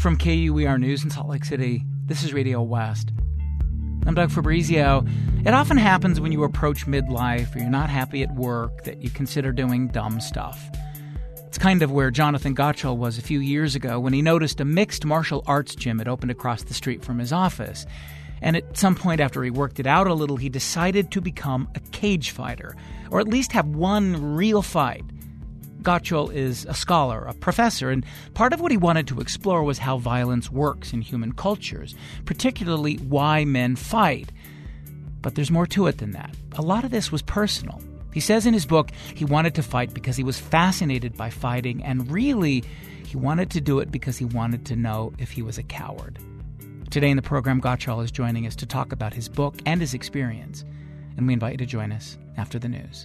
From KUER News in Salt Lake City, this is Radio West. I'm Doug Fabrizio. It often happens when you approach midlife or you're not happy at work that you consider doing dumb stuff. It's kind of where Jonathan Gottschall was a few years ago when he noticed a mixed martial arts gym had opened across the street from his office. And at some point after he worked it out a little, he decided to become a cage fighter, or at least have one real fight. Gottschall is a scholar, a professor, and part of what he wanted to explore was how violence works in human cultures, particularly why men fight. But there's more to it than that. A lot of this was personal. He says in his book he wanted to fight because he was fascinated by fighting, and really, he wanted to do it because he wanted to know if he was a coward. Today in the program, Gottschall is joining us to talk about his book and his experience, and we invite you to join us after the news.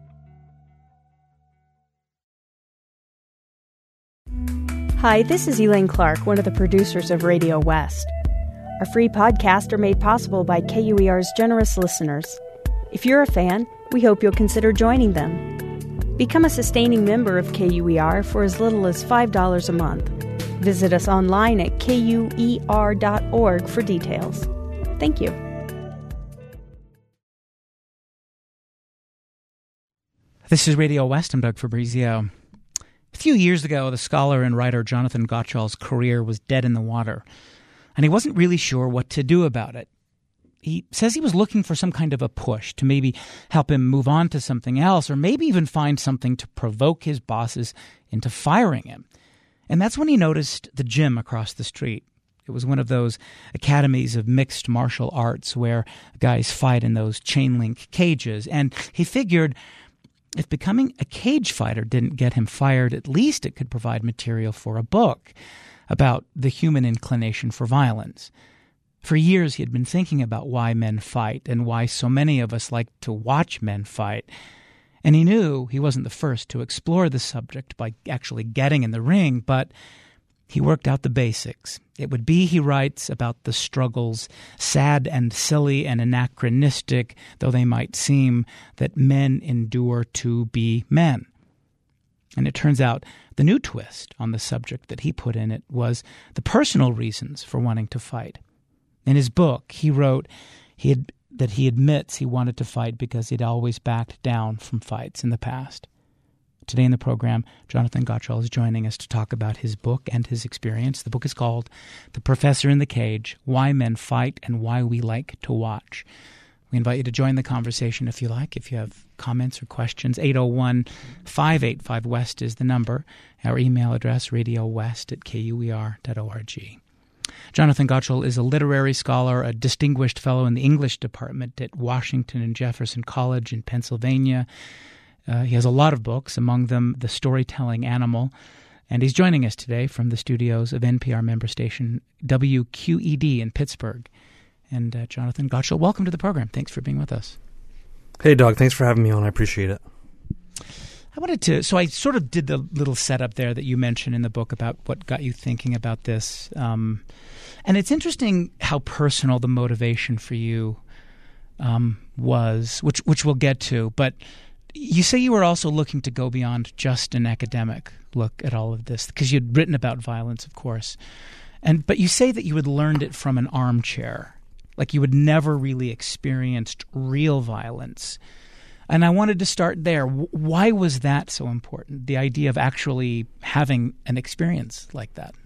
Hi, this is Elaine Clark, one of the producers of Radio West. Our free podcasts are made possible by KUER's generous listeners. If you're a fan, we hope you'll consider joining them. Become a sustaining member of KUER for as little as $5 a month. Visit us online at KUER.org for details. Thank you. This is Radio West. I'm Doug Fabrizio. A few years ago, the scholar and writer Jonathan Gottschall's career was dead in the water, and he wasn't really sure what to do about it. He says he was looking for some kind of a push to maybe help him move on to something else, or maybe even find something to provoke his bosses into firing him. And that's when he noticed the gym across the street. It was one of those academies of mixed martial arts where guys fight in those chain-link cages, and he figured if becoming a cage fighter didn't get him fired, at least it could provide material for a book about the human inclination for violence. For years, he had been thinking about why men fight and why so many of us like to watch men fight. And he knew he wasn't the first to explore the subject by actually getting in the ring, but he worked out the basics. It would be, he writes, about the struggles, sad and silly and anachronistic though they might seem, that men endure to be men. And it turns out the new twist on the subject that he put in it was the personal reasons for wanting to fight. In his book, he wrote that he admits he wanted to fight because he'd always backed down from fights in the past. Today in the program, Jonathan Gottschall is joining us to talk about his book and his experience. The book is called The Professor in the Cage, Why Men Fight and Why We Like to Watch. We invite you to join the conversation if you like. If you have comments or questions, 801-585-WEST is the number. Our email address, radiowest@kuer.org. Jonathan Gottschall is a literary scholar, a distinguished fellow in the English department at Washington and Jefferson College in Pennsylvania. He has a lot of books, among them The Storytelling Animal, and he's joining us today from the studios of NPR member station WQED in Pittsburgh. And Jonathan Gottschall, welcome to the program. Thanks for being with us. Hey, Doug. Thanks for having me on. I appreciate it. So I sort of did the little setup there that you mentioned in the book about what got you thinking about this. And it's interesting how personal the motivation for you was, which we'll get to. But you say you were also looking to go beyond just an academic look at all of this, because you'd written about violence, of course. But you say that you had learned it from an armchair, like you had never really experienced real violence. And I wanted to start there. Why was that so important, the idea of actually having an experience like that?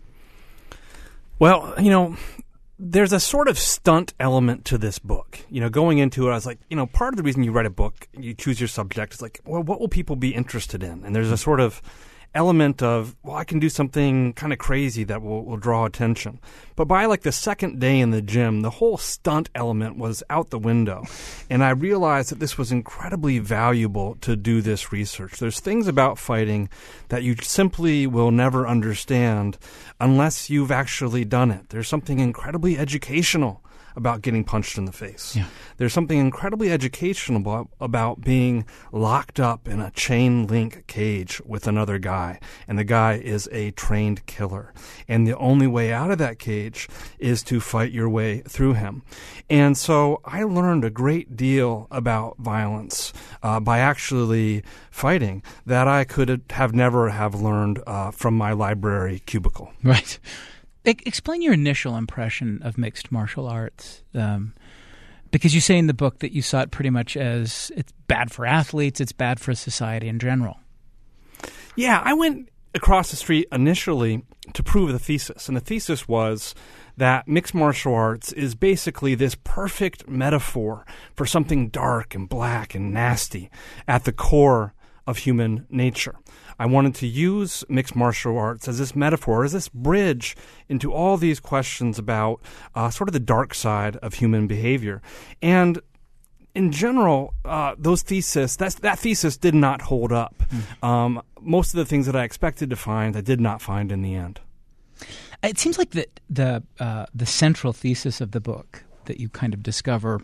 Well, there's a sort of stunt element to this book. Going into it, I was like, part of the reason you write a book, you choose your subject, is like, well, what will people be interested in? And there's a sort of element of, well, I can do something kind of crazy that will draw attention. But by like the second day in the gym, the whole stunt element was out the window. And I realized that this was incredibly valuable to do this research. There's things about fighting that you simply will never understand unless you've actually done it. There's something incredibly educational about getting punched in the face. Yeah. There's something incredibly educational about being locked up in a chain link cage with another guy, and the guy is a trained killer. And the only way out of that cage is to fight your way through him. And so I learned a great deal about violence by actually fighting that I could have never have learned from my library cubicle. Right. Explain your initial impression of mixed martial arts, because you say in the book that you saw it pretty much as it's bad for athletes, it's bad for society in general. Yeah, I went across the street initially to prove the thesis, and the thesis was that mixed martial arts is basically this perfect metaphor for something dark and black and nasty at the core of human nature. I wanted to use mixed martial arts as this metaphor, as this bridge into all these questions about sort of the dark side of human behavior. And in general, that thesis did not hold up. Most of the things that I expected to find, I did not find in the end. It seems like the central thesis of the book that you kind of discover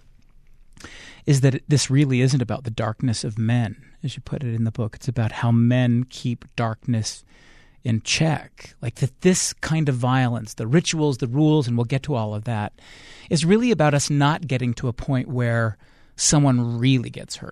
is that this really isn't about the darkness of men, as you put it in the book. It's about how men keep darkness in check. Like that this kind of violence, the rituals, the rules, and we'll get to all of that, is really about us not getting to a point where someone really gets hurt.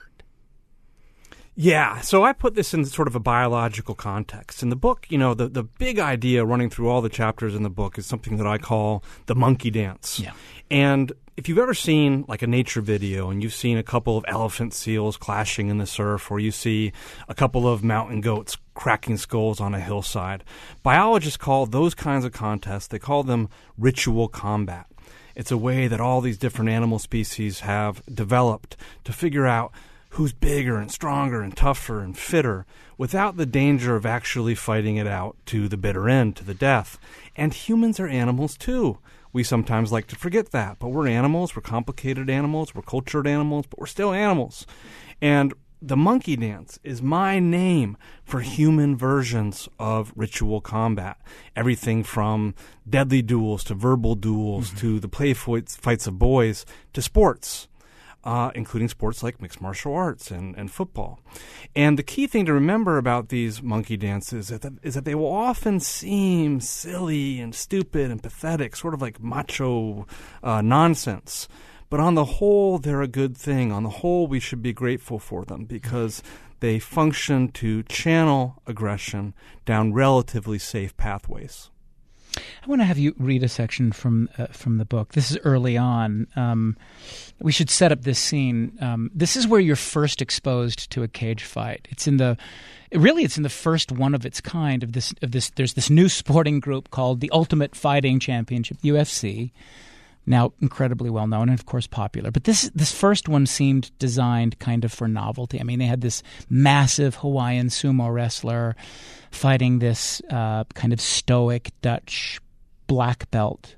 Yeah, so I put this in sort of a biological context. In the book, the big idea running through all the chapters in the book is something that I call the monkey dance. Yeah. And if you've ever seen like a nature video and you've seen a couple of elephant seals clashing in the surf, or you see a couple of mountain goats cracking skulls on a hillside, biologists call those kinds of contests, they call them ritual combat. It's a way that all these different animal species have developed to figure out who's bigger and stronger and tougher and fitter without the danger of actually fighting it out to the bitter end, to the death. And humans are animals too. We sometimes like to forget that, but we're animals, we're complicated animals, we're cultured animals, but we're still animals. And the monkey dance is my name for human versions of ritual combat. Everything from deadly duels to verbal duels to the play fights of boys to sports. Including sports like mixed martial arts and football. And the key thing to remember about these monkey dances is that they will often seem silly and stupid and pathetic, sort of like macho nonsense. But on the whole, they're a good thing. On the whole, we should be grateful for them because they function to channel aggression down relatively safe pathways. I want to have you read a section from the book. This is early on. We should set up this scene. This is where you're first exposed to a cage fight. It's in the first one of its kind of this. There's this new sporting group called the Ultimate Fighting Championship, UFC, now incredibly well known and of course popular. But this first one seemed designed kind of for novelty. I mean, they had this massive Hawaiian sumo wrestler fighting this kind of stoic Dutch black belt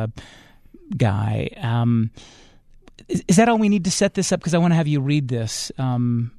guy. Is that all we need to set this up? Because I want to have you read this. I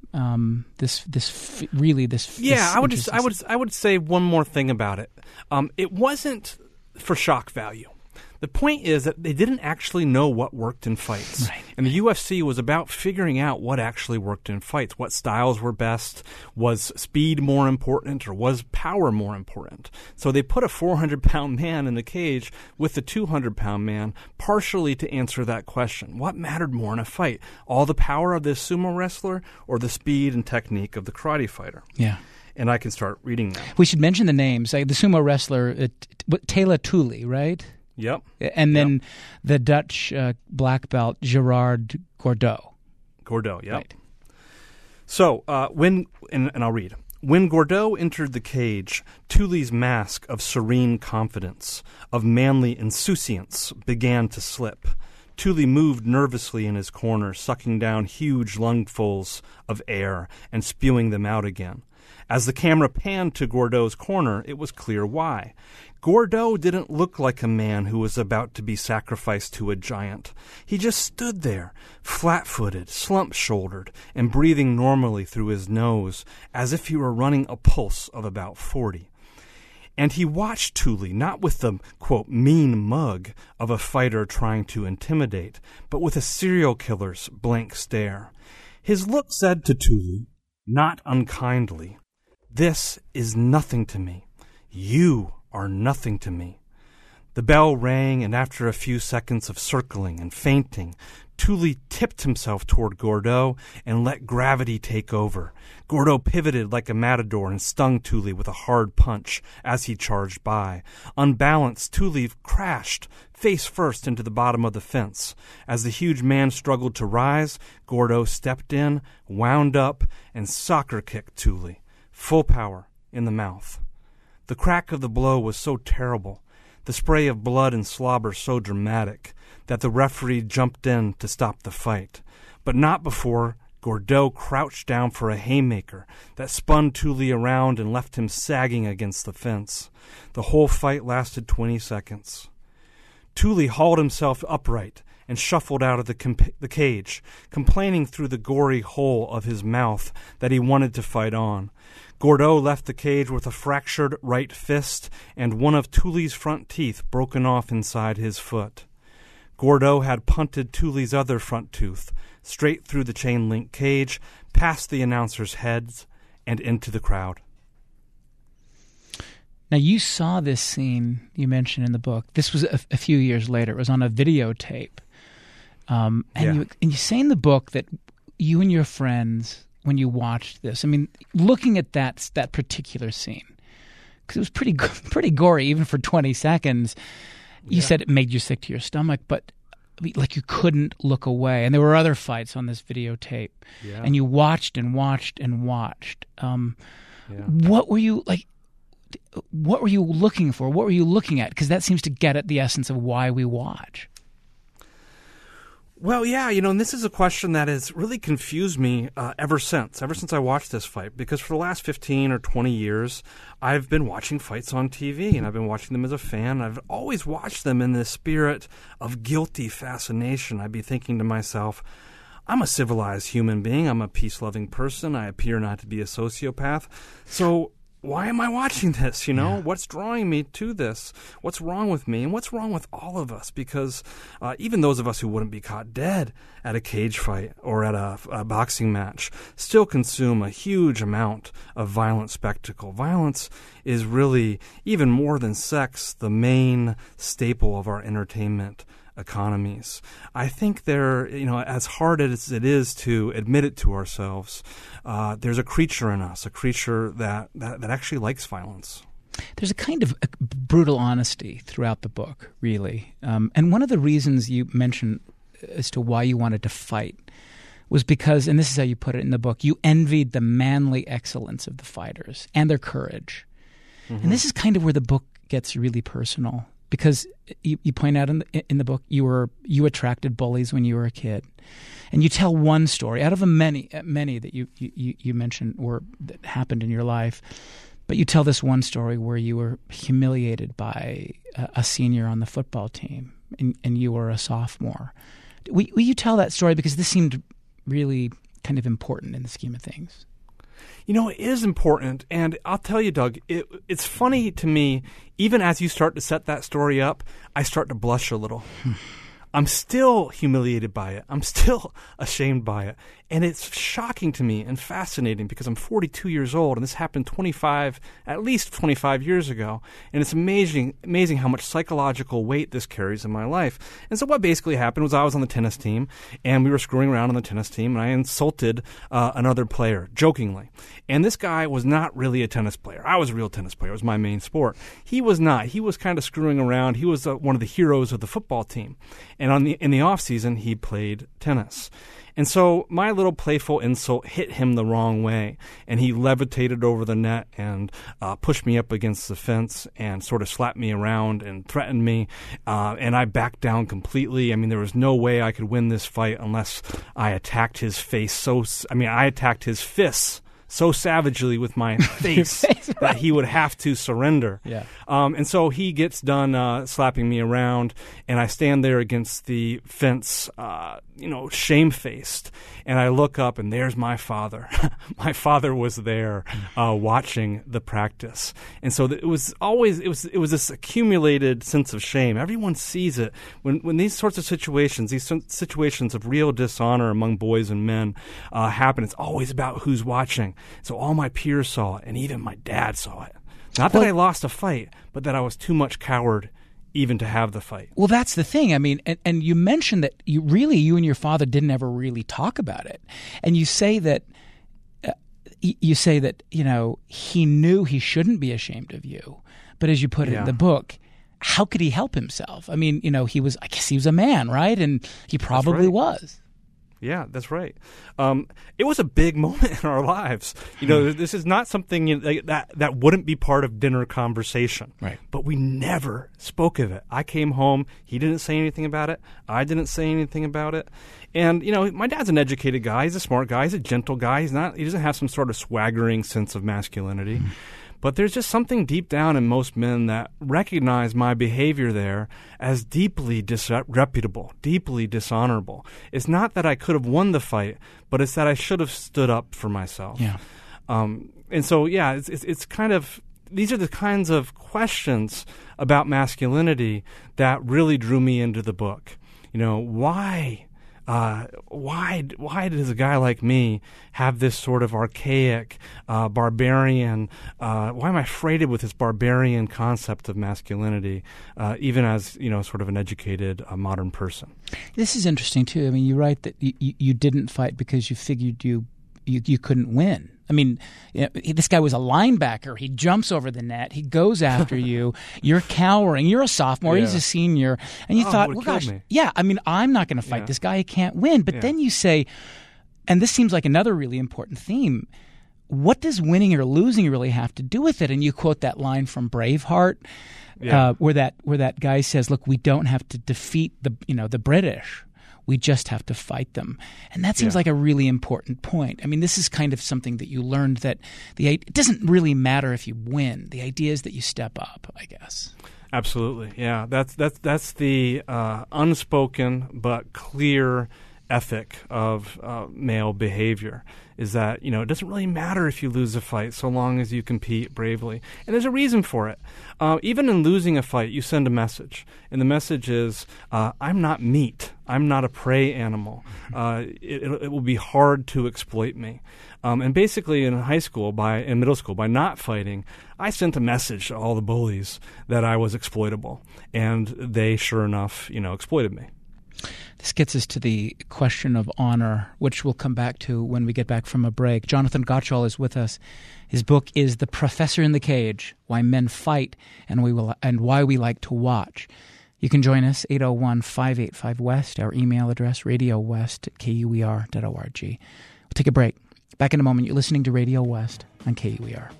would say one more thing about it. It wasn't for shock value. The point is that they didn't actually know what worked in fights. Right. And the UFC was about figuring out what actually worked in fights, what styles were best, was speed more important, or was power more important. So they put a 400-pound man in the cage with the 200-pound man partially to answer that question. What mattered more in a fight? All the power of this sumo wrestler or the speed and technique of the karate fighter? Yeah. And I can start reading now. We should mention the names. The sumo wrestler, Taylor Tooley, right? Yep. And then the Dutch black belt, Gerard Gordeau. Gordeau, yep. Right. So, and I'll read. When Gordeau entered the cage, Tooley's mask of serene confidence, of manly insouciance, began to slip. Tooley moved nervously in his corner, sucking down huge lungfuls of air and spewing them out again. As the camera panned to Gordeau's corner, it was clear why. Gordeau didn't look like a man who was about to be sacrificed to a giant. He just stood there, flat-footed, slump-shouldered, and breathing normally through his nose, as if he were running a pulse of about 40. And he watched Tooley, not with the, quote, mean mug of a fighter trying to intimidate, but with a serial killer's blank stare. His look said to Tooley, not unkindly, "This is nothing to me. You are nothing to me." The bell rang, and after a few seconds of circling and feinting, Thule tipped himself toward Gordeau and let gravity take over. Gordeau pivoted like a matador and stung Thule with a hard punch as he charged by. Unbalanced, Thule crashed face first into the bottom of the fence. As the huge man struggled to rise, Gordeau stepped in, wound up, and soccer kicked Thule, full power, in the mouth. The crack of the blow was so terrible, the spray of blood and slobber so dramatic, that the referee jumped in to stop the fight, but not before Gordeau crouched down for a haymaker that spun Thule around and left him sagging against the fence. The whole fight lasted 20 seconds. Thule hauled himself upright and shuffled out of the cage, complaining through the gory hole of his mouth that he wanted to fight on. Gordeau left the cage with a fractured right fist and one of Thule's front teeth broken off inside his foot. Gordeau had punted Thule's other front tooth straight through the chain-link cage, past the announcers' heads, and into the crowd. Now, you saw this scene you mentioned in the book. This was a few years later. It was on a videotape. You say in the book that you and your friends, when you watched this, I mean, looking at that particular scene, because it was pretty gory, even for 20 seconds, you said it made you sick to your stomach, but like you couldn't look away. And there were other fights on this videotape, and you watched and watched and watched. What were you like? What were you looking for? What were you looking at? Because that seems to get at the essence of why we watch. Well, yeah, and this is a question that has really confused me ever since I watched this fight, because for the last 15 or 20 years, I've been watching fights on TV, and I've been watching them as a fan. I've always watched them in the spirit of guilty fascination. I'd be thinking to myself, I'm a civilized human being. I'm a peace-loving person. I appear not to be a sociopath. So why am I watching this? What's drawing me to this? What's wrong with me? And what's wrong with all of us? Because even those of us who wouldn't be caught dead at a cage fight or at a boxing match still consume a huge amount of violent spectacle. Violence is really, even more than sex, the main staple of our entertainment economies. I think as hard as it is to admit it to ourselves, there's a creature in us, a creature that actually likes violence. There's a kind of brutal honesty throughout the book, really. And one of the reasons you mentioned as to why you wanted to fight was because, and this is how you put it in the book, you envied the manly excellence of the fighters and their courage. Mm-hmm. And this is kind of where the book gets really personal. Because you point out in the book you attracted bullies when you were a kid, and you tell one story out of many that you mentioned or that happened in your life, but you tell this one story where you were humiliated by a senior on the football team, and you were a sophomore. Will you tell that story, because this seemed really kind of important in the scheme of things? It is important, and I'll tell you, Doug, it's funny to me, even as you start to set that story up, I start to blush a little. I'm still humiliated by it. I'm still ashamed by it. And it's shocking to me and fascinating, because I'm 42 years old, and this happened at least 25 years ago. And it's amazing how much psychological weight this carries in my life. And so what basically happened was I was on the tennis team, and we were screwing around on the tennis team, and I insulted another player, jokingly. And this guy was not really a tennis player. I was a real tennis player. It was my main sport. He was not. He was kind of screwing around. He was one of the heroes of the football team. And in the off season, he played tennis. And so my little playful insult hit him the wrong way, and he levitated over the net and pushed me up against the fence and sort of slapped me around and threatened me, and I backed down completely. I mean, there was no way I could win this fight unless I attacked his face. I attacked his fists so savagely with my face that he would have to surrender. Yeah. And so he gets done slapping me around, and I stand there against the fence, shamefaced. And I look up, and there's my father. My father was there watching the practice. And so it was this accumulated sense of shame. Everyone sees it. When these sorts of situations, these situations of real dishonor among boys and men happen, it's always about who's watching. So all my peers saw it, and even my dad saw it. Not that I lost a fight, but that I was too much coward even to have the fight. Well, that's the thing. I mean, and you mentioned that you and your father didn't ever really talk about it. And you say that, he knew he shouldn't be ashamed of you. But as you put it in the book, how could he help himself? I mean, I guess he was a man, right? And he probably was. Yeah, that's right. It was a big moment in our lives. This is not something that wouldn't be part of dinner conversation. Right. But we never spoke of it. I came home. He didn't say anything about it. I didn't say anything about it. And, my dad's an educated guy. He's a smart guy. He's a gentle guy. He doesn't have some sort of swaggering sense of masculinity. Mm-hmm. But there's just something deep down in most men that recognize my behavior there as deeply disreputable, deeply dishonorable. It's not that I could have won the fight, but it's that I should have stood up for myself. Yeah. And so, it's kind of, these are the kinds of questions about masculinity that really drew me into the book. Why does a guy like me have this sort of archaic, barbarian, why am I freighted with this barbarian concept of masculinity, even as, sort of an educated, modern person? This is interesting, too. I mean, you write that you didn't fight because you figured you couldn't win. I mean, this guy was a linebacker. He jumps over the net. He goes after you. You're cowering. You're a sophomore. He's a senior. And you thought, well, gosh, I'm not going to fight this guy. He can't win. But then you say, and this seems like another really important theme, what does winning or losing really have to do with it? And you quote that line from Braveheart, where that guy says, look, we don't have to defeat the British. We just have to fight them. And that seems like a really important point. I mean, this is kind of something that you learned, that it doesn't really matter if you win. The idea is that you step up, I guess. Absolutely. Yeah. That's the unspoken but clear ethic of male behavior, is that, it doesn't really matter if you lose a fight so long as you compete bravely. And there's a reason for it. Even in losing a fight, you send a message. And the message is, I'm not meat. I'm not a prey animal. It will be hard to exploit me. And basically in middle school, by not fighting, I sent a message to all the bullies that I was exploitable. And they, sure enough, exploited me. This gets us to the question of honor, which we'll come back to when we get back from a break. Jonathan Gottschall is with us. His book is The Professor in the Cage, Why Men Fight and Why We Like to Watch. You can join us, 801-585-WEST, our email address, radiowest@kuer.org. We'll take a break. Back in a moment. You're listening to Radio West on KUER.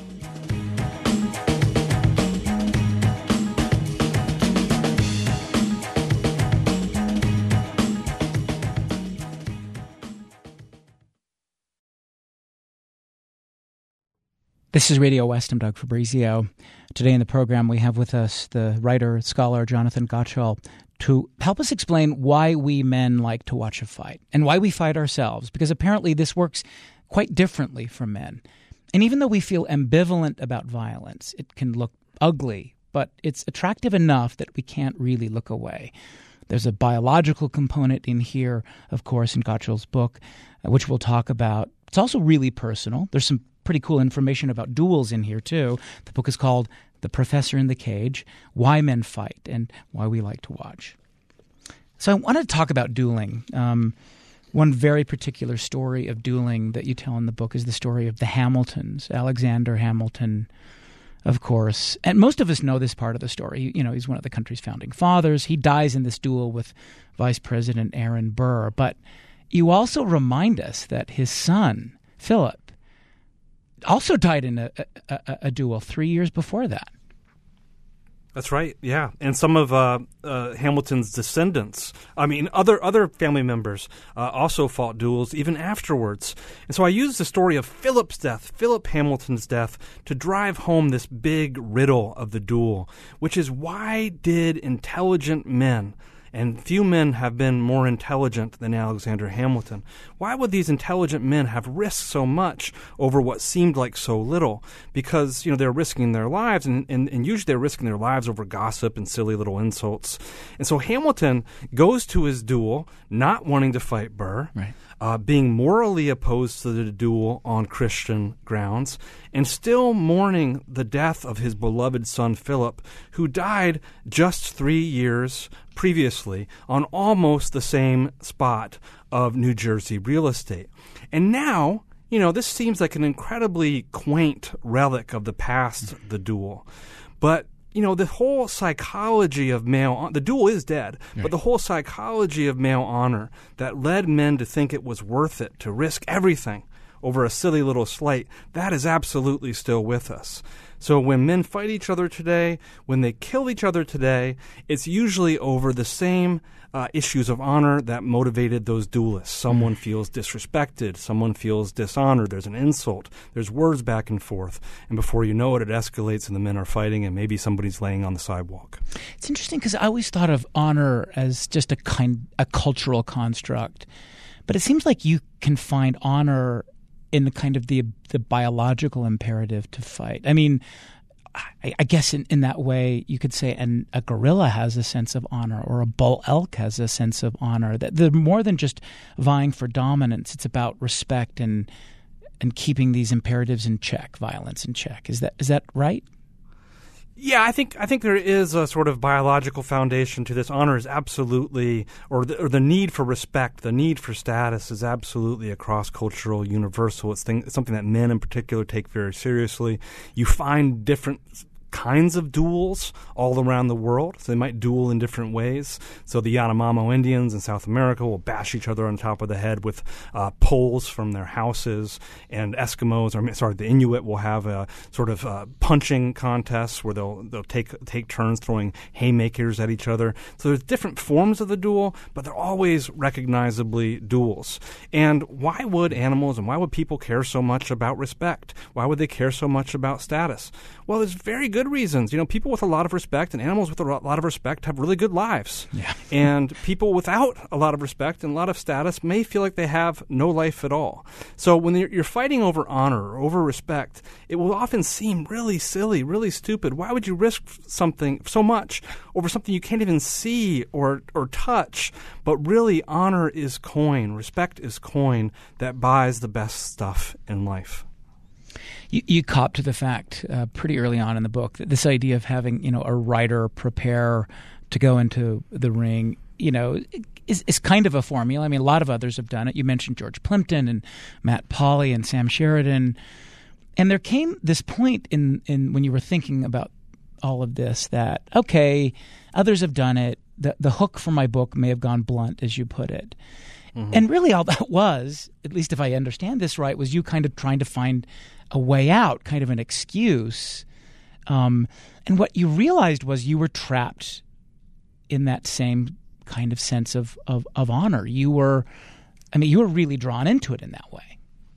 This is Radio West. I'm Doug Fabrizio. Today in the program, we have with us the writer, scholar, Jonathan Gottschall, to help us explain why we men like to watch a fight and why we fight ourselves, because apparently this works quite differently for men. And even though we feel ambivalent about violence, it can look ugly, but it's attractive enough that we can't really look away. There's a biological component in here, of course, in Gottschall's book, which we'll talk about. It's also really personal. There's some pretty cool information about duels in here, too. The book is called The Professor in the Cage, Why Men Fight and Why We Like to Watch. So I wanted to talk about dueling. One very particular story of dueling that you tell in the book is the story of the Hamiltons. Alexander Hamilton, of course. And most of us know this part of the story. He's one of the country's founding fathers. He dies in this duel with Vice President Aaron Burr. But you also remind us that his son, Philip, also died in a duel 3 years before that. That's right, yeah. And some of Hamilton's descendants, other family members, also fought duels even afterwards. And so I used the story of Philip Hamilton's death, to drive home this big riddle of the duel, which is, why did intelligent men and few men have been more intelligent than Alexander Hamilton. Why would these intelligent men have risked so much over what seemed like so little? Because, they're risking their lives, and usually they're risking their lives over gossip and silly little insults. And so Hamilton goes to his duel not wanting to fight Burr, right. Being morally opposed to the duel on Christian grounds, and still mourning the death of his beloved son Philip, who died just 3 years previously on almost the same spot of New Jersey real estate. And now, this seems like an incredibly quaint relic of the past, the duel. But the whole psychology of male the duel is dead, right. But the whole psychology of male honor that led men to think it was worth it to risk everything over a silly little slight, that is absolutely still with us. So when men fight each other today, when they kill each other today, it's usually over the same issues of honor that motivated those duelists. Someone feels disrespected. Someone feels dishonored. There's an insult. There's words back and forth. And before you know it, it escalates and the men are fighting and maybe somebody's laying on the sidewalk. It's interesting because I always thought of honor as just a cultural construct. But it seems like you can find honor in the kind of the biological imperative to fight. I mean, I guess in that way you could say a gorilla has a sense of honor, or a bull elk has a sense of honor. That they're more than just vying for dominance. It's about respect and keeping these imperatives in check, violence in check. Is that right? Yeah, I think there is a sort of biological foundation to this. Honor is absolutely, or the need for respect, the need for status is absolutely a cross-cultural, universal. It's something that men in particular take very seriously. You find different kinds of duels all around the world. So they might duel in different ways. So the Yanomamo Indians in South America will bash each other on top of the head with poles from their houses, and the Inuit will have a sort of punching contests where they'll take turns throwing haymakers at each other. So there's different forms of the duel, but they're always recognizably duels. And why would animals and why would people care so much about respect? Why would they care so much about status? Well, there's very good reasons. People with a lot of respect and animals with a lot of respect have really good lives. Yeah. And people without a lot of respect and a lot of status may feel like they have no life at all. So when you're fighting over honor or over respect, it will often seem really silly, really stupid. Why would you risk something so much over something you can't even see or touch? But really, honor is coin. Respect is coin that buys the best stuff in life. You cop to the fact pretty early on in the book that this idea of having a writer prepare to go into the ring is kind of a formula. I mean, a lot of others have done it. You mentioned George Plimpton and Matt Pauly and Sam Sheridan, and there came this point in when you were thinking about all of this that okay, others have done it. The hook for my book may have gone blunt, as you put it. Mm-hmm. And really all that was, at least if I understand this right, was you kind of trying to find a way out, kind of an excuse. And what you realized was you were trapped in that same kind of sense of honor. You were really drawn into it in that way.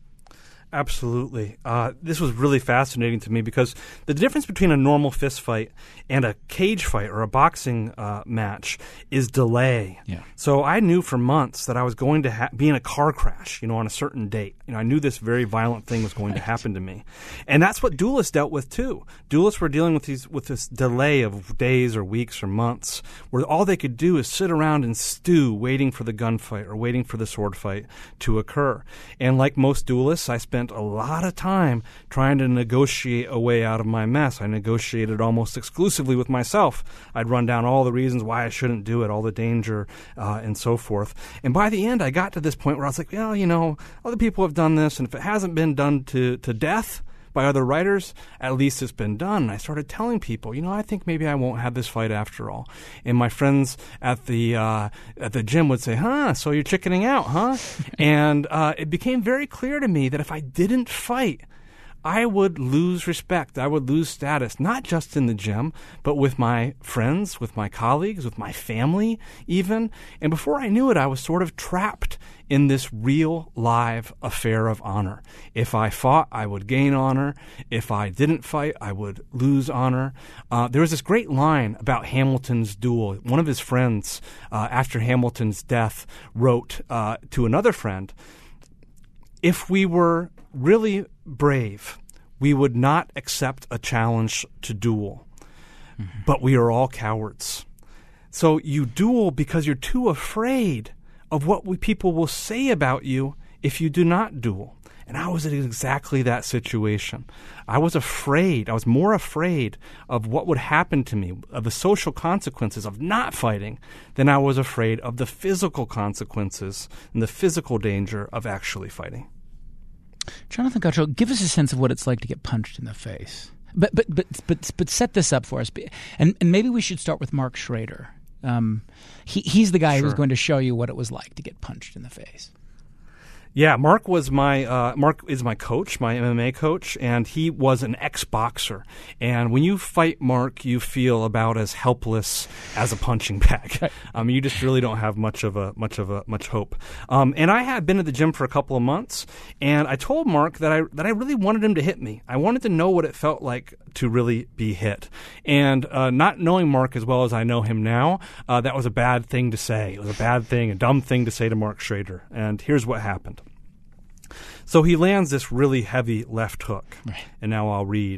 Absolutely. This was really fascinating to me because the difference between a normal fist fight and a cage fight or a boxing match is delay. Yeah. So I knew for months that I was going to be in a car crash, on a certain date. I knew this very violent thing was going to happen to me. And that's what duelists dealt with too. Duelists were dealing with this delay of days or weeks or months where all they could do is sit around and stew waiting for the gunfight or waiting for the sword fight to occur. And like most duelists, I spent a lot of time trying to negotiate a way out of my mess. I negotiated almost exclusively with myself. I'd run down all the reasons why I shouldn't do it, all the danger, and so forth. And by the end, I got to this point where I was like, well, other people have done this, and if it hasn't been done to death by other writers, at least it's been done. And I started telling people, I think maybe I won't have this fight after all. And my friends at the gym would say, so you're chickening out, huh? And it became very clear to me that if I didn't fight, I would lose respect. I would lose status, not just in the gym, but with my friends, with my colleagues, with my family even. And before I knew it, I was sort of trapped in this real, live affair of honor. If I fought, I would gain honor. If I didn't fight, I would lose honor. There was this great line about Hamilton's duel. One of his friends, after Hamilton's death, wrote to another friend, if we were really brave, we would not accept a challenge to duel. Mm-hmm. But we are all cowards. So you duel because you're too afraid of what people will say about you if you do not duel. And I was in exactly that situation. I was afraid. I was more afraid of what would happen to me, of the social consequences of not fighting, than I was afraid of the physical consequences and the physical danger of actually fighting. Jonathan Gottschall, give us a sense of what it's like to get punched in the face. But set this up for us. And maybe we should start with Mark Schrader. He's the guy who's going to show you what it was like to get punched in the face. Yeah, Mark is my coach, my MMA coach, and he was an ex-boxer. And when you fight Mark, you feel about as helpless as a punching bag. You just really don't have much hope. And I had been at the gym for a couple of months, and I told Mark that I really wanted him to hit me. I wanted to know what it felt like to really be hit. And not knowing Mark as well as I know him now, that was a bad thing to say. It was a bad thing, a dumb thing to say to Mark Schrader. And here's what happened. So he lands this really heavy left hook, and now I'll read.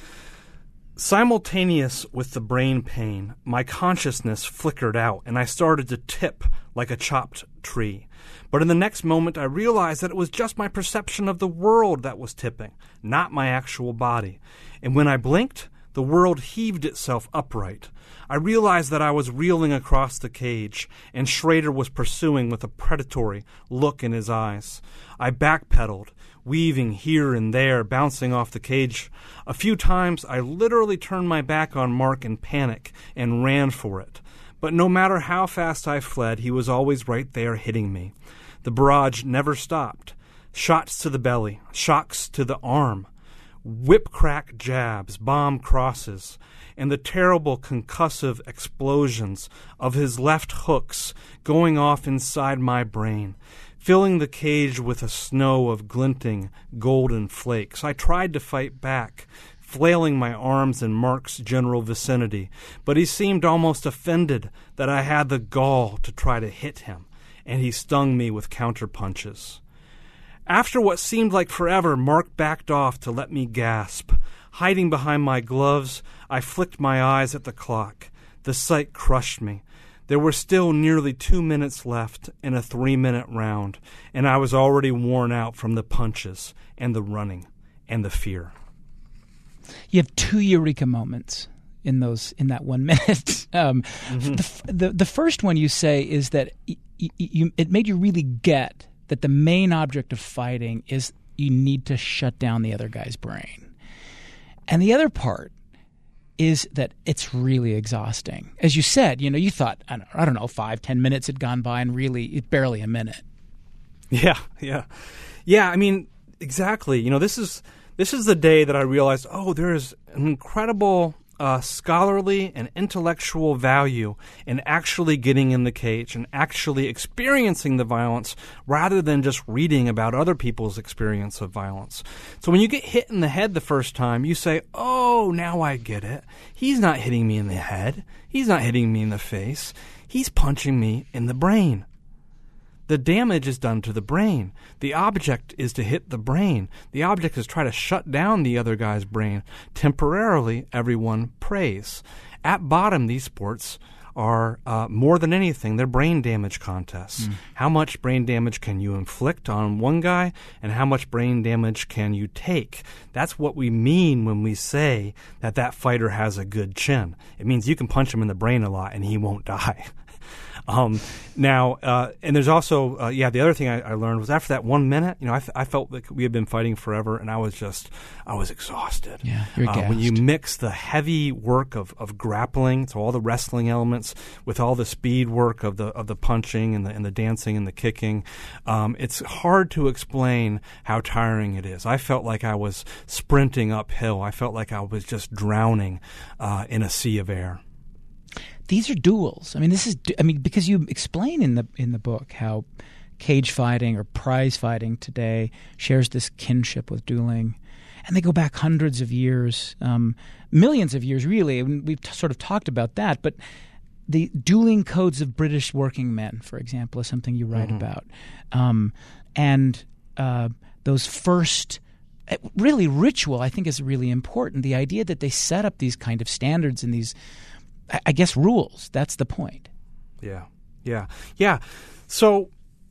Simultaneous with the brain pain, my consciousness flickered out, and I started to tip like a chopped tree. But in the next moment, I realized that it was just my perception of the world that was tipping, not my actual body. And when I blinked, the world heaved itself upright. I realized that I was reeling across the cage, and Schrader was pursuing with a predatory look in his eyes. I backpedaled, weaving here and there, bouncing off the cage. A few times I literally turned my back on Mark in panic and ran for it. But no matter how fast I fled, he was always right there hitting me. The barrage never stopped. Shots to the belly, shocks to the arm, whip-crack jabs, bomb crosses, and the terrible concussive explosions of his left hooks going off inside my brain, filling the cage with a snow of glinting golden flakes. I tried to fight back, flailing my arms in Mark's general vicinity, but he seemed almost offended that I had the gall to try to hit him, and he stung me with counterpunches. After what seemed like forever, Mark backed off to let me gasp. Hiding behind my gloves, I flicked my eyes at the clock. The sight crushed me. There were still nearly 2 minutes left in a 3-minute round, and I was already worn out from the punches and the running and the fear. You have 2 eureka moments in that 1 minute. The first one you say is that it made you really get that the main object of fighting is you need to shut down the other guy's brain. And the other part is that it's really exhausting. As you said, you thought, I don't know, 5-10 minutes had gone by, and really it's barely a minute. Yeah. I mean, exactly. This is the day that I realized, there is an incredible scholarly and intellectual value in actually getting in the cage and actually experiencing the violence rather than just reading about other people's experience of violence. So when you get hit in the head the first time, you say, oh, now I get it. He's not hitting me in the head. He's not hitting me in the face. He's punching me in the brain. The damage is done to the brain. The object is to hit the brain. The object is try to shut down the other guy's brain. Temporarily, everyone prays. At bottom, these sports are, more than anything, they're brain damage contests. How much brain damage can you inflict on one guy, and how much brain damage can you take? That's what we mean when we say that fighter has a good chin. It means you can punch him in the brain a lot, and he won't die. And there's also, the other thing I learned was after that 1 minute, I felt like we had been fighting forever, and I was exhausted. Yeah, you're gassed. When you mix the heavy work of grappling, so all the wrestling elements, with all the speed work of the punching and the dancing and the kicking, it's hard to explain how tiring it is. I felt like I was sprinting uphill. I felt like I was just drowning in a sea of air. These are duels. Because you explain in the book how cage fighting or prize fighting today shares this kinship with dueling, and they go back hundreds of years, millions of years, really. And we've sort of talked about that, but the dueling codes of British working men, for example, is something you write about, and those first. Really, ritual, I think, is really important. The idea that they set up these kind of standards and these, I guess, rules. That's the point. Yeah. So,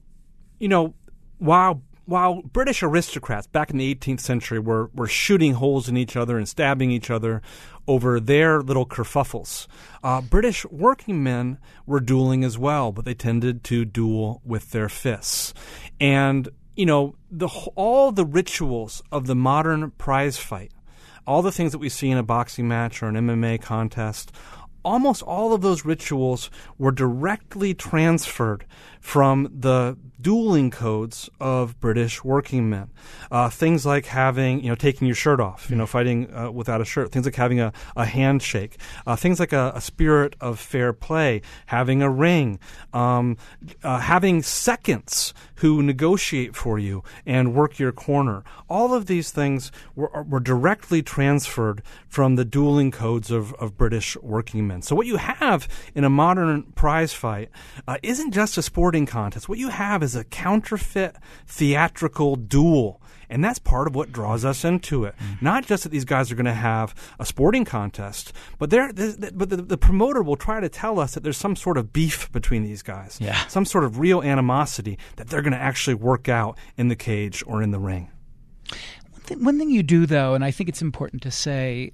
while British aristocrats back in the 18th century were shooting holes in each other and stabbing each other over their little kerfuffles, British working men were dueling as well, but they tended to duel with their fists. And all the rituals of the modern prize fight, all the things that we see in a boxing match or an MMA contest, almost all of those rituals were directly transferred from the dueling codes of British working men. Things like taking your shirt off, fighting without a shirt. Things like having a handshake. Things like a spirit of fair play, having a ring, having seconds who negotiate for you and work your corner. All of these things were directly transferred from the dueling codes of British working men. So what you have in a modern prize fight isn't just a sporting contest. What you have is a counterfeit theatrical duel. And that's part of what draws us into it. Not just that these guys are going to have a sporting contest, but the promoter will try to tell us that there's some sort of beef between these guys, some sort of real animosity that they're going to actually work out in the cage or in the ring. One thing you do, though, and I think it's important to say,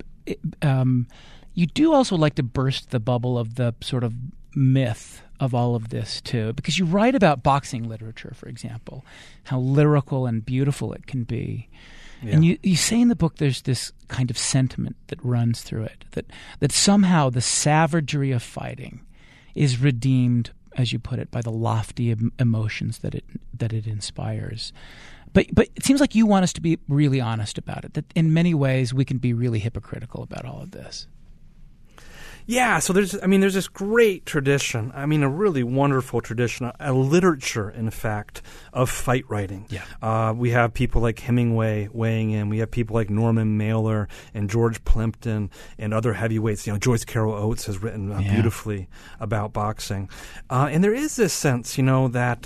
you do also like to burst the bubble of the sort of myth of all of this, too, because you write about boxing literature, for example, how lyrical and beautiful it can be. Yeah. And you say in the book there's this kind of sentiment that runs through it, that somehow the savagery of fighting is redeemed, as you put it, by the lofty emotions that it inspires. But it seems like you want us to be really honest about it, that in many ways we can be really hypocritical about all of this. Yeah, so there's this great tradition, a really wonderful tradition, a literature, in fact, of fight writing. Yeah. We have people like Hemingway weighing in. We have people like Norman Mailer and George Plimpton and other heavyweights. Joyce Carol Oates has written beautifully about boxing. And there is this sense, that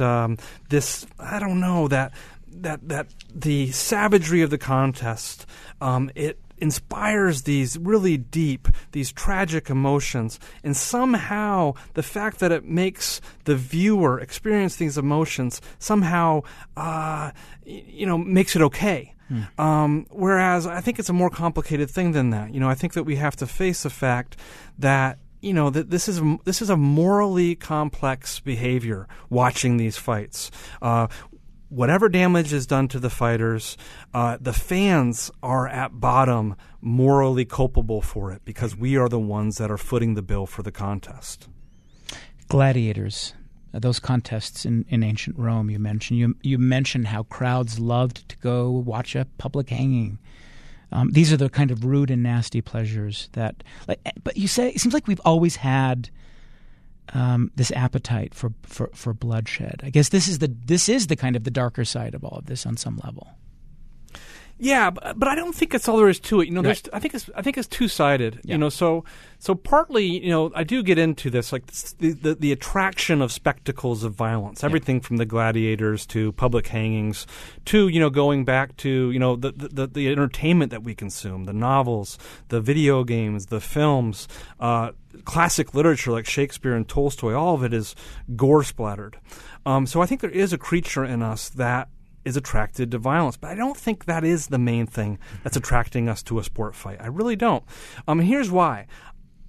that the savagery of the contest, it inspires these really deep, these tragic emotions, and somehow the fact that it makes the viewer experience these emotions somehow, makes it okay. Whereas I think it's a more complicated thing than that. I think that we have to face the fact that that this is a morally complex behavior. Watching these fights. Whatever damage is done to the fighters, the fans are at bottom morally culpable for it because we are the ones that are footing the bill for the contest. Gladiators, those contests in ancient Rome you mentioned. You mentioned how crowds loved to go watch a public hanging. These are the kind of rude and nasty pleasures that. But you say it seems like we've always had this appetite for bloodshed. I guess this is the kind of the darker side of all of this on some level. Yeah, but I don't think that's all there is to it. Right. I think it's two-sided. Yeah. So partly, I do get into this, like the attraction of spectacles of violence, everything from the gladiators to public hangings to going back to the entertainment that we consume, the novels, the video games, the films, classic literature like Shakespeare and Tolstoy. All of it is gore splattered. So I think there is a creature in us that is attracted to violence. But I don't think that is the main thing that's attracting us to a sport fight. I really don't. And here's why.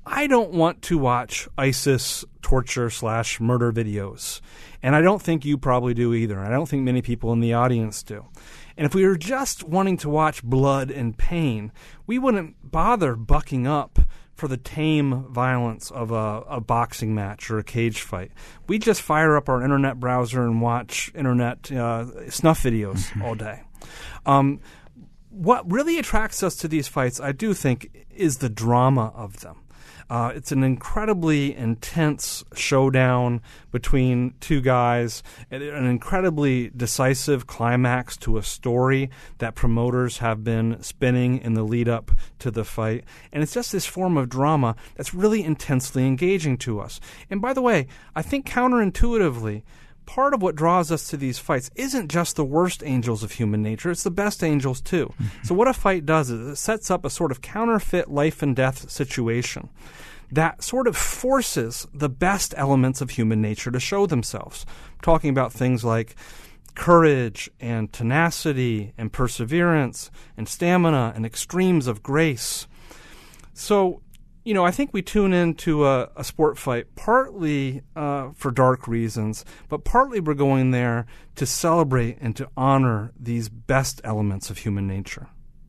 I don't want to watch ISIS torture/murder videos. And I don't think you probably do either. I don't think many people in the audience do. And if we were just wanting to watch blood and pain, we wouldn't bother bucking up for the tame violence of a boxing match or a cage fight. We just fire up our internet browser and watch internet snuff videos all day. What really attracts us to these fights, I do think, is the drama of them. It's an incredibly intense showdown between two guys, an incredibly decisive climax to a story that promoters have been spinning in the lead up to the fight. And it's just this form of drama that's really intensely engaging to us. And by the way, I think counterintuitively, part of what draws us to these fights isn't just the worst angels of human nature, it's the best angels too. So what a fight does is it sets up a sort of counterfeit life and death situation that sort of forces the best elements of human nature to show themselves. I'm talking about things like courage and tenacity and perseverance and stamina and extremes of grace. So, I think we tune into a sport fight partly for dark reasons, but partly we're going there to celebrate and to honor these best elements of human nature.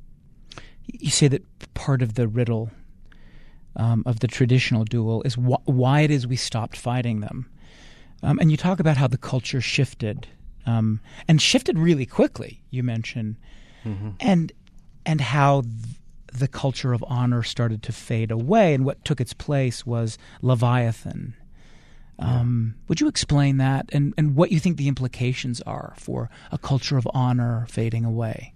You say that part of the riddle of the traditional duel is why it is we stopped fighting them. And you talk about how the culture shifted, and shifted really quickly, you mentioned, and how the culture of honor started to fade away, and what took its place was Leviathan. Would you explain that and what you think the implications are for a culture of honor fading away?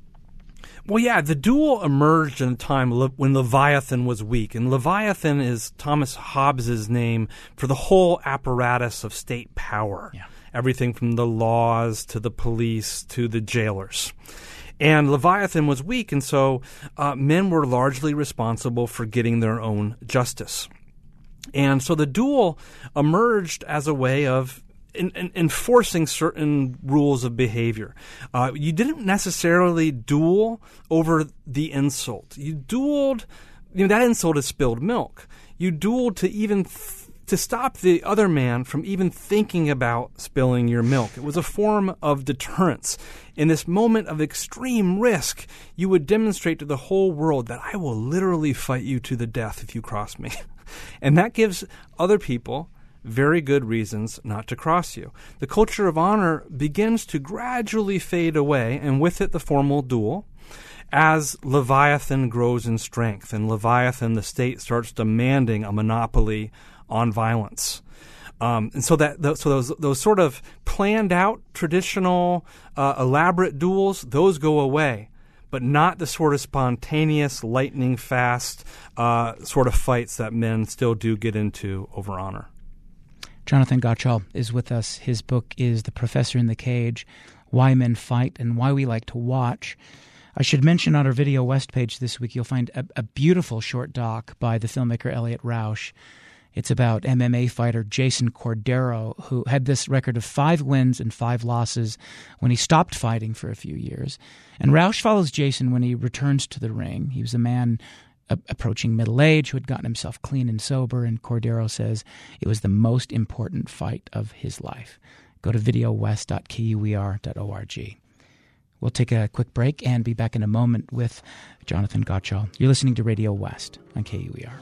Well, yeah, the duel emerged in a time when Leviathan was weak. And Leviathan is Thomas Hobbes's name for the whole apparatus of state power. Yeah. Everything from the laws to the police to the jailers. And Leviathan was weak, and so men were largely responsible for getting their own justice. And so the duel emerged as a way of enforcing certain rules of behavior. You didn't necessarily duel over the insult. You dueled, that insult is spilled milk. You dueled to even to stop the other man from even thinking about spilling your milk. It was a form of deterrence. In this moment of extreme risk, you would demonstrate to the whole world that I will literally fight you to the death if you cross me. And that gives other people very good reasons not to cross you. The culture of honor begins to gradually fade away, and with it the formal duel, as Leviathan grows in strength. And Leviathan, the state, starts demanding a monopoly on violence. And so those sort of planned out, traditional, elaborate duels, those go away, but not the sort of spontaneous, lightning fast sort of fights that men still do get into over honor. Jonathan Gottschall is with us. His book is The Professor in the Cage, Why Men Fight and Why We Like to Watch. I should mention on our Video West page this week, you'll find a beautiful short doc by the filmmaker Elliot Rausch. It's about MMA fighter Jason Cordero, who had this record of 5 wins and 5 losses when he stopped fighting for a few years. And Rausch follows Jason when he returns to the ring. He was a man approaching middle age who had gotten himself clean and sober, and Cordero says it was the most important fight of his life. Go to videowest.kuer.org. We'll take a quick break and be back in a moment with Jonathan Gottschall. You're listening to Radio West on KUER.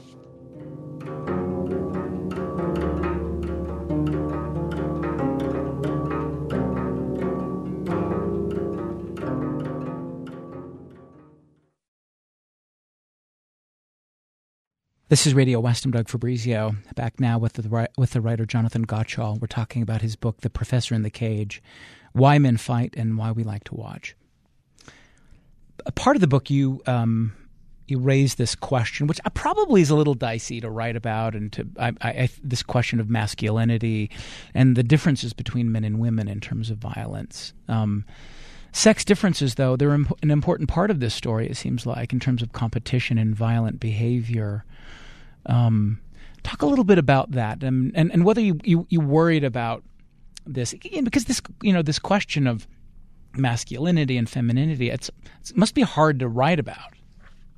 This is Radio West. I'm Doug Fabrizio, back now with the writer Jonathan Gottschall. We're talking about his book, The Professor in the Cage, Why Men Fight and Why We Like to Watch. A part of the book, you raise this question, which probably is a little dicey to write about, and this question of masculinity and the differences between men and women in terms of violence. Sex differences, though, they're an important part of this story, it seems like, in terms of competition and violent behavior. Talk a little bit about that, and whether you worried about this, because this question of masculinity and femininity, it must be hard to write about.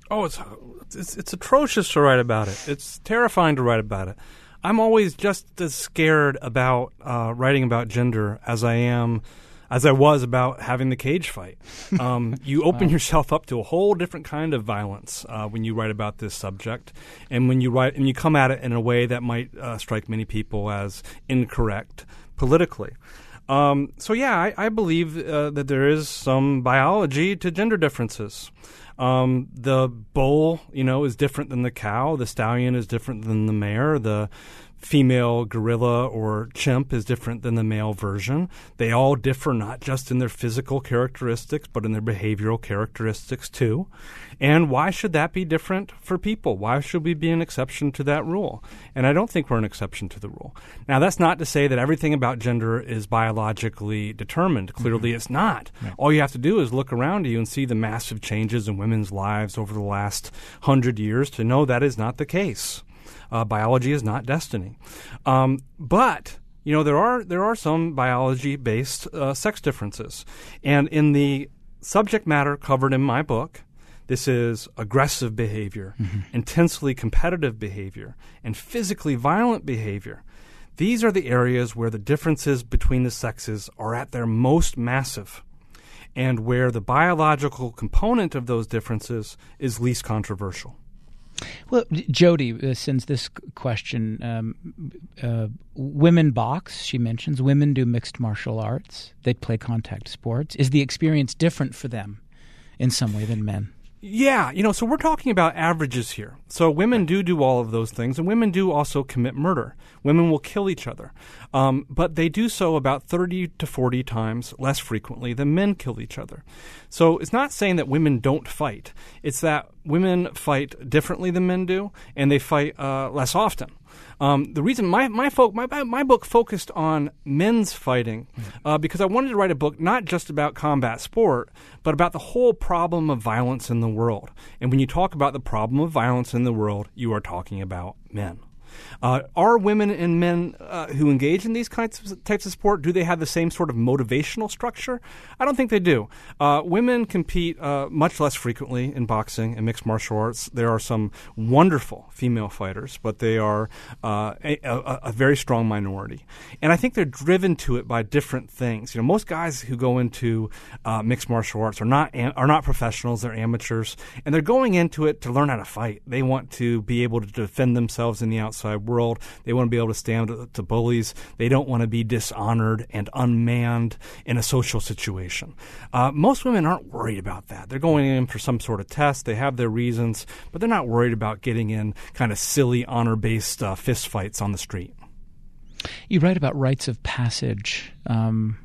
Oh, it's atrocious to write about it. It's terrifying to write about it. I'm always just as scared about writing about gender as I was about having the cage fight. You open yourself up to a whole different kind of violence when you write about this subject, and when you write and you come at it in a way that might strike many people as incorrect politically. I believe that there is some biology to gender differences. The bull, is different than the cow. The stallion is different than the mare. The female gorilla or chimp is different than the male version. They all differ not just in their physical characteristics, but in their behavioral characteristics too. And why should that be different for people? Why should we be an exception to that rule? And I don't think we're an exception to the rule. Now, that's not to say that everything about gender is biologically determined. Clearly, it's not. Yeah. All you have to do is look around you and see the massive changes in women's lives over the last 100 years to know that is not the case. Biology is not destiny. But there are some biology-based sex differences. And in the subject matter covered in my book, this is aggressive behavior, intensely competitive behavior, and physically violent behavior. These are the areas where the differences between the sexes are at their most massive, and where the biological component of those differences is least controversial. Well, Jody sends this question. Women box, she mentions. Women do mixed martial arts. They play contact sports. Is the experience different for them in some way than men? Yeah, so we're talking about averages here. So women do all of those things, and women do also commit murder. Women will kill each other. But they do so about 30 to 40 times less frequently than men kill each other. So it's not saying that women don't fight. It's that women fight differently than men do, and they fight less often. The reason my book focused on men's fighting because I wanted to write a book not just about combat sport, but about the whole problem of violence in the world. And when you talk about the problem of violence in the world, you are talking about men. Are women and men who engage in these types of sport, do they have the same sort of motivational structure? I don't think they do. Women compete much less frequently in boxing and mixed martial arts. There are some wonderful female fighters, but they are a very strong minority. And I think they're driven to it by different things. Most guys who go into mixed martial arts are not professionals. They're amateurs, and they're going into it to learn how to fight. They want to be able to defend themselves in the outside world. They want to be able to stand to bullies. They don't want to be dishonored and unmanned in a social situation. Most women aren't worried about that. They're going in for some sort of test. They have their reasons, but they're not worried about getting in kind of silly honor-based fist fights on the street. You write about rites of passage. And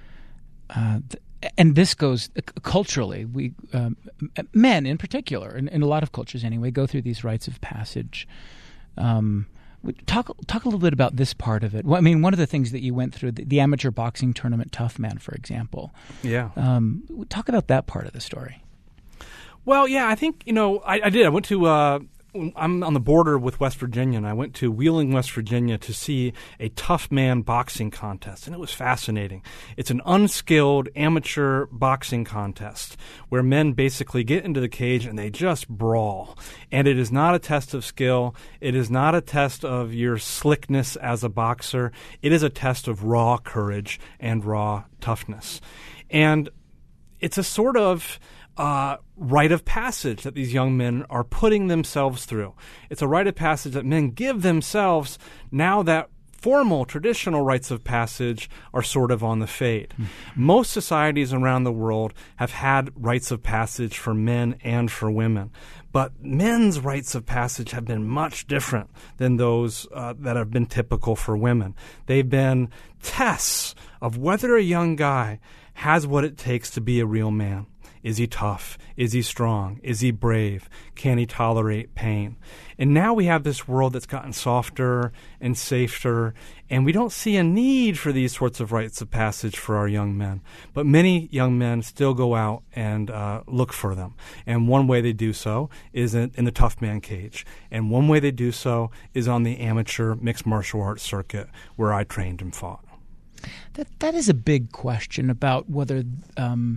this goes culturally. We men in particular, in a lot of cultures anyway, go through these rites of passage. Talk a little bit about this part of it. Well, I mean, one of the things that you went through, the amateur boxing tournament Tough Man, for example. Yeah. Talk about that part of the story. Well, yeah, I think, I did. I went to I'm on the border with West Virginia, and I went to Wheeling, West Virginia to see a Tough Man boxing contest, and it was fascinating. It's an unskilled amateur boxing contest where men basically get into the cage and they just brawl. And it is not a test of skill. It is not a test of your slickness as a boxer. It is a test of raw courage and raw toughness. And it's a sort of rite of passage that these young men are putting themselves through. It's a rite of passage that men give themselves now that formal, traditional rites of passage are sort of on the fade. Mm-hmm. Most societies around the world have had rites of passage for men and for women. But men's rites of passage have been much different than those that have been typical for women. They've been tests of whether a young guy has what it takes to be a real man. Is he tough? Is he strong? Is he brave? Can he tolerate pain? And now we have this world that's gotten softer and safer, and we don't see a need for these sorts of rites of passage for our young men. But many young men still go out and look for them. And one way they do so is in the Tough Man cage. And one way they do so is on the amateur mixed martial arts circuit where I trained and fought. That is a big question about whether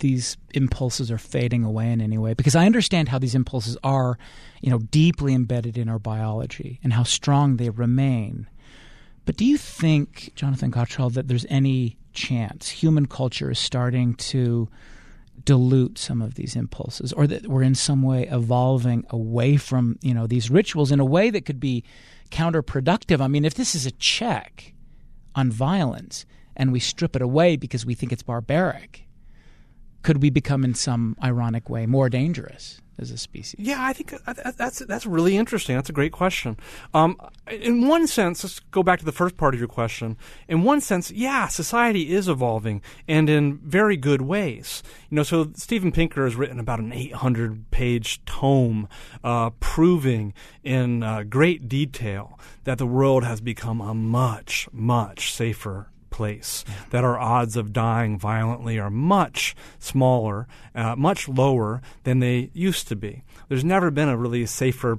these impulses are fading away in any way? Because I understand how these impulses are, deeply embedded in our biology and how strong they remain. But do you think, Jonathan Gottschall, that there's any chance human culture is starting to dilute some of these impulses, or that we're in some way evolving away from, these rituals in a way that could be counterproductive? I mean, if this is a check on violence and we strip it away because we think it's barbaric, could we become in some ironic way more dangerous as a species? Yeah, I think that's really interesting. That's a great question. In one sense, let's go back to the first part of your question. In one sense, yeah, society is evolving, and in very good ways. So Steven Pinker has written about an 800-page tome proving in great detail that the world has become a much, much safer place, that our odds of dying violently are much smaller, much lower than they used to be. There's never been a really safer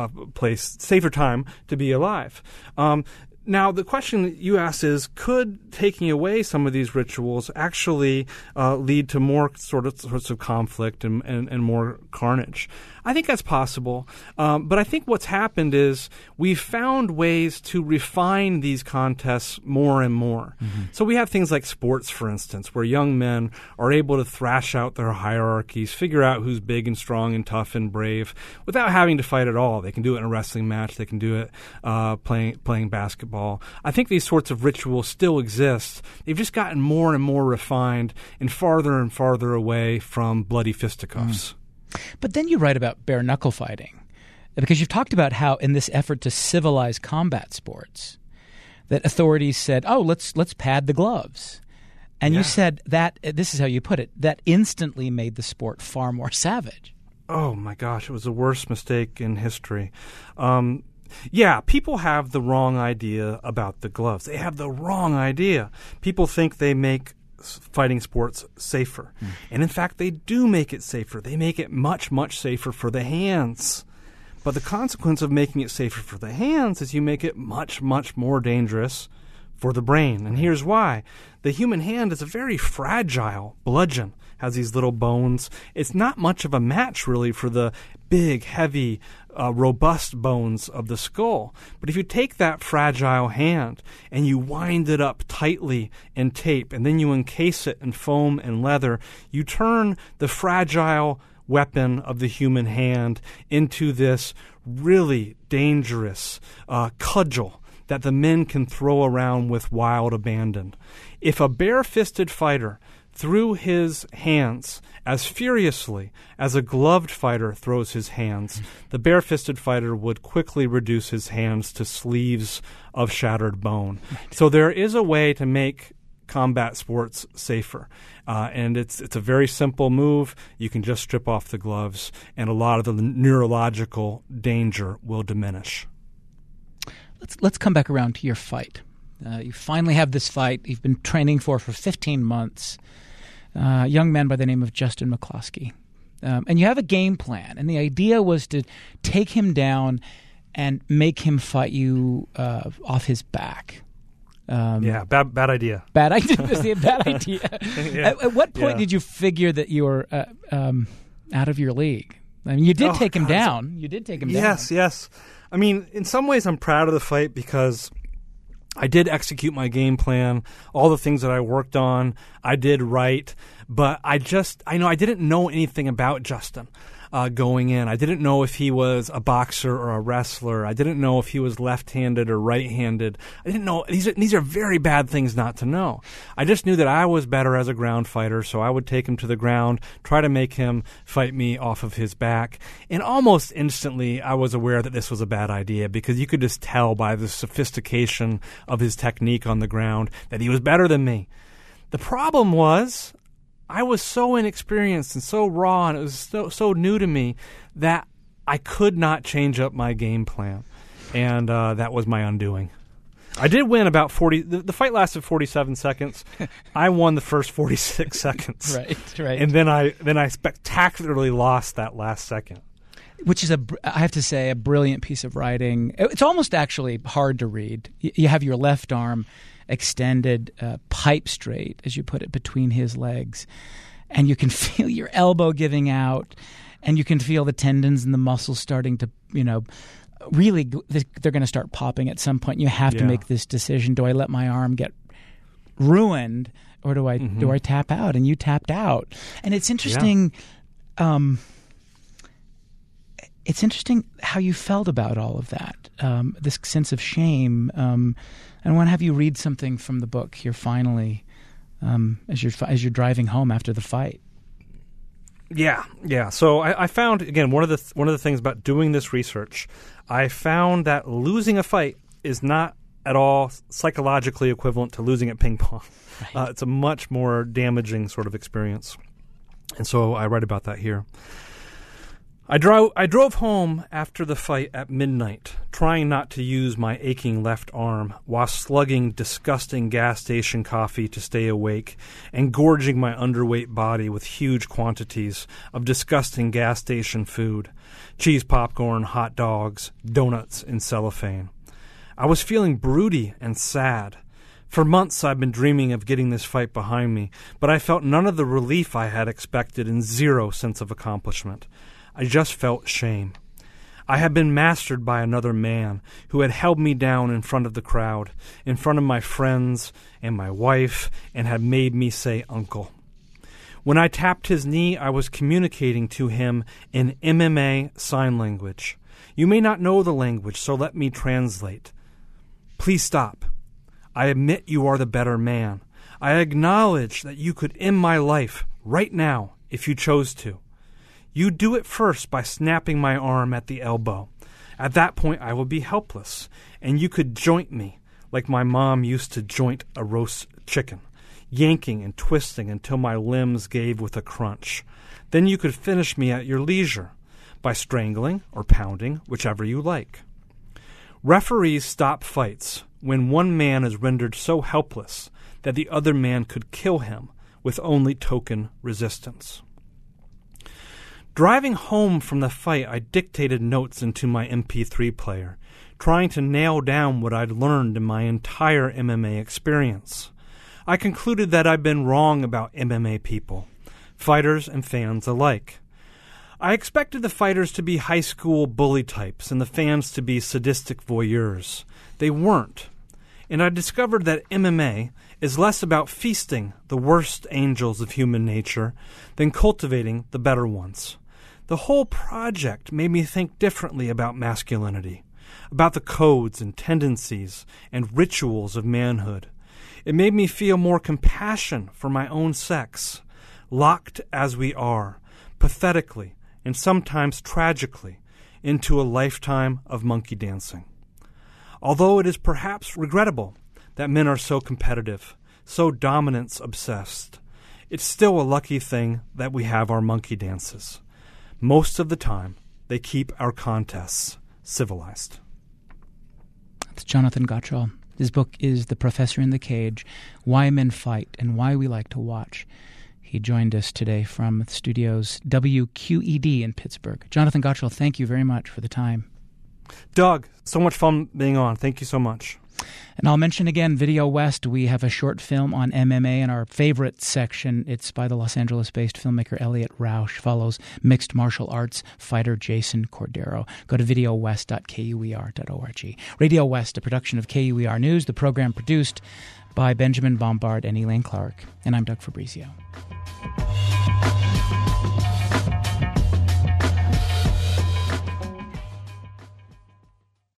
safer time to be alive. Now, the question that you asked is, could taking away some of these rituals actually lead to more sorts of conflict and more carnage? I think that's possible. But I think what's happened is we've found ways to refine these contests more and more. Mm-hmm. So we have things like sports, for instance, where young men are able to thrash out their hierarchies, figure out who's big and strong and tough and brave without having to fight at all. They can do it in a wrestling match. They can do it playing basketball. I think these sorts of rituals still exist. They've just gotten more and more refined and farther away from bloody fisticuffs. Mm. But then you write about bare knuckle fighting, because you've talked about how in this effort to civilize combat sports, that authorities said, "Oh, let's pad the gloves," and you said that this is how you put it, that instantly made the sport far more savage. Oh my gosh, it was the worst mistake in history. Yeah, people have the wrong idea about the gloves. They have the wrong idea. People think they make fighting sports safer. Mm. And in fact, they do make it safer. They make it much, much safer for the hands. But the consequence of making it safer for the hands is you make it much, much more dangerous for the brain. And here's why. The human hand is a very fragile bludgeon, has these little bones. It's not much of a match, really, for the big, heavy, robust bones of the skull. But if you take that fragile hand and you wind it up tightly in tape, and then you encase it in foam and leather, you turn the fragile weapon of the human hand into this really dangerous cudgel that the men can throw around with wild abandon. If a bare-fisted fighter threw his hands as furiously as a gloved fighter throws his hands, the bare-fisted fighter would quickly reduce his hands to sleeves of shattered bone. So there is a way to make combat sports safer. And it's a very simple move. You can just strip off the gloves, and a lot of the neurological danger will diminish. Let's come back around to your fight. You finally have this fight you've been training for 15 months. A young man by the name of Justin McCloskey. And you have a game plan, and the idea was to take him down and make him fight you off his back. Bad idea. Bad idea. Bad idea. Yeah. At what point did you figure that you were out of your league? I mean, you did take him down. You did take him down. Yes. I mean, in some ways, I'm proud of the fight because I did execute my game plan. All the things that I worked on, I did right. But I didn't know anything about Justin going in. I didn't know if he was a boxer or a wrestler. I didn't know if he was left-handed or right-handed. I didn't know. These are very bad things not to know. I just knew that I was better as a ground fighter, so I would take him to the ground, try to make him fight me off of his back. And almost instantly, I was aware that this was a bad idea because you could just tell by the sophistication of his technique on the ground that he was better than me. The problem was I was so inexperienced and so raw, and it was so new to me that I could not change up my game plan, and that was my undoing. I did win about 40. The fight lasted 47 seconds. I won the first 46 seconds. Right. And then I spectacularly lost that last second. Which is, I have to say, a brilliant piece of writing. It's almost actually hard to read. You have your left arm extended pipe straight, as you put it, between his legs. and you can feel your elbow giving out, and you can feel the tendons and the muscles starting to, really, they're going to start popping at some point. You have to make this decision. Do I let my arm get ruined, or do I tap out? And you tapped out. And it's interesting. It's interesting how you felt about all of that, this sense of shame. And I want to have you read something from the book here finally, as you're driving home after the fight. Yeah. So I found, again, one of the things about doing this research, I found that losing a fight is not at all psychologically equivalent to losing at ping pong. Right. It's a much more damaging sort of experience. And so I write about that here. I drove home after the fight at midnight, trying not to use my aching left arm while slugging disgusting gas station coffee to stay awake and gorging my underweight body with huge quantities of disgusting gas station food, cheese popcorn, hot dogs, donuts, and cellophane. I was feeling broody and sad. For months I've been dreaming of getting this fight behind me, but I felt none of the relief I had expected and zero sense of accomplishment. I just felt shame. I had been mastered by another man who had held me down in front of the crowd, in front of my friends and my wife, and had made me say uncle. When I tapped his knee, I was communicating to him in MMA sign language. You may not know the language, so let me translate. Please stop. I admit you are the better man. I acknowledge that you could end my life right now if you chose to. You do it first by snapping my arm at the elbow. At that point, I will be helpless, and you could joint me like my mom used to joint a roast chicken, yanking and twisting until my limbs gave with a crunch. Then you could finish me at your leisure by strangling or pounding, whichever you like. Referees stop fights when one man is rendered so helpless that the other man could kill him with only token resistance. Driving home from the fight, I dictated notes into my MP3 player, trying to nail down what I'd learned in my entire MMA experience. I concluded that I'd been wrong about MMA people, fighters and fans alike. I expected the fighters to be high school bully types and the fans to be sadistic voyeurs. They weren't. And I discovered that MMA is less about feasting the worst angels of human nature than cultivating the better ones. The whole project made me think differently about masculinity, about the codes and tendencies and rituals of manhood. It made me feel more compassion for my own sex, locked as we are, pathetically and sometimes tragically, into a lifetime of monkey dancing. Although it is perhaps regrettable that men are so competitive, so dominance-obsessed, it's still a lucky thing that we have our monkey dances. Most of the time, they keep our contests civilized. That's Jonathan Gottschall. His book is The Professor in the Cage, Why Men Fight and Why We Like to Watch. He joined us today from the studios WQED in Pittsburgh. Jonathan Gottschall, thank you very much for the time. Doug, so much fun being on. Thank you so much. And I'll mention again, Video West, we have a short film on MMA in our favorite section. It's by the Los Angeles-based filmmaker Elliot Rausch, follows mixed martial arts fighter Jason Cordero. Go to videowest.kuer.org. Radio West, a production of KUER News, the program produced by Benjamin Bombard and Elaine Clark. And I'm Doug Fabrizio.